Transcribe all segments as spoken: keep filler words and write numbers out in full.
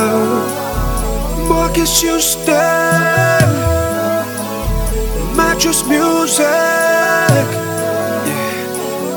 Marcus Houston, Mattress Music. Yeah.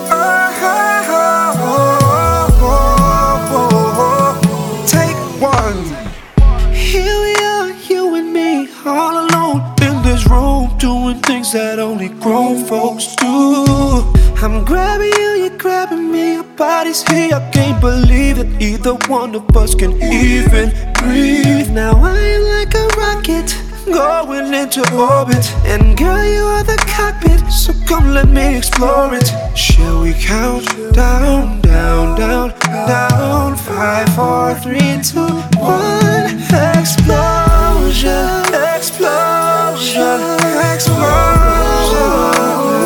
Oh, oh, oh, oh. Take one. Here we are, you and me, all alone in this room, doing things that only grown folks do. I'm grabbing you, you're grabbing me, our bodies here, I can't believe it. Either one of us can even breathe. Now I am like a rocket, going into orbit, and girl, you are the cockpit, so come let me explore it. Shall we count down, down, down, down? Five, four, three, two, one. Explosion, explosion, explosion.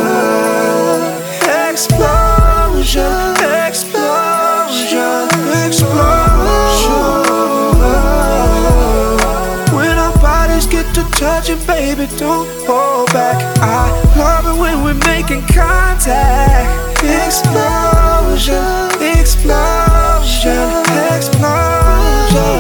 Explosion, explosion, explosion. When our bodies get to touching, baby, don't hold back. I love it when we're making contact. Explosion, explosion, explosion.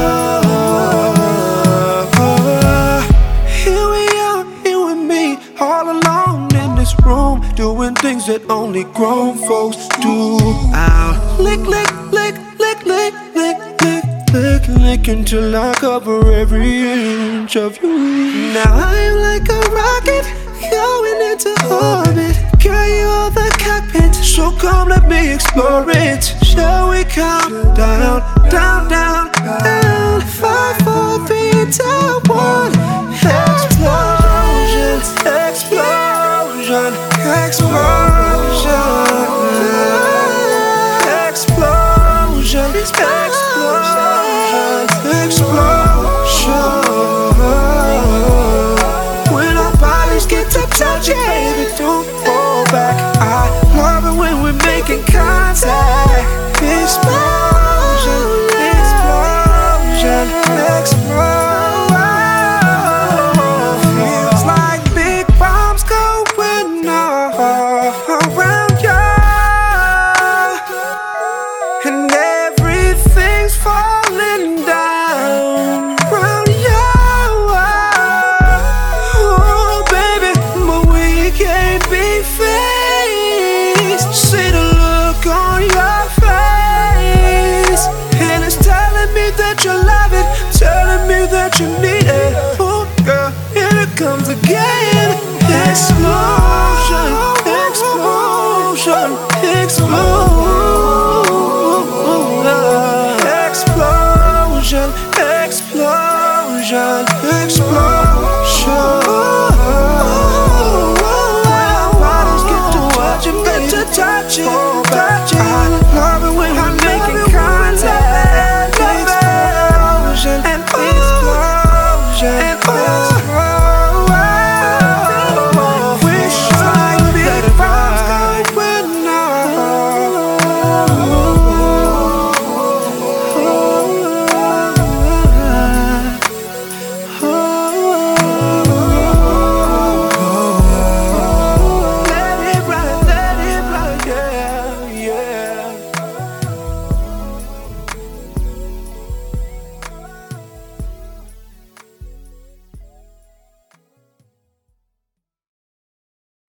Here we are, you and me, all alone in this room, doing things that only grown folks do. I'll lick, lick, lick, lick, lick, lick, lick, lick, lick until I cover every inch of you. Now I'm like a rocket, going into orbit. Girl, you are the cockpit, so come let me explore it. Shall we count down, down, down, down? Five, four, three, two, one. Explosion, explosion, explosion, explosion, explosion, explosion. When our bodies get to touching, baby, don't hold back. I love it when we're making contact. Explosion, explosion, explosion. That you need it, oh girl, here it comes again. Explode.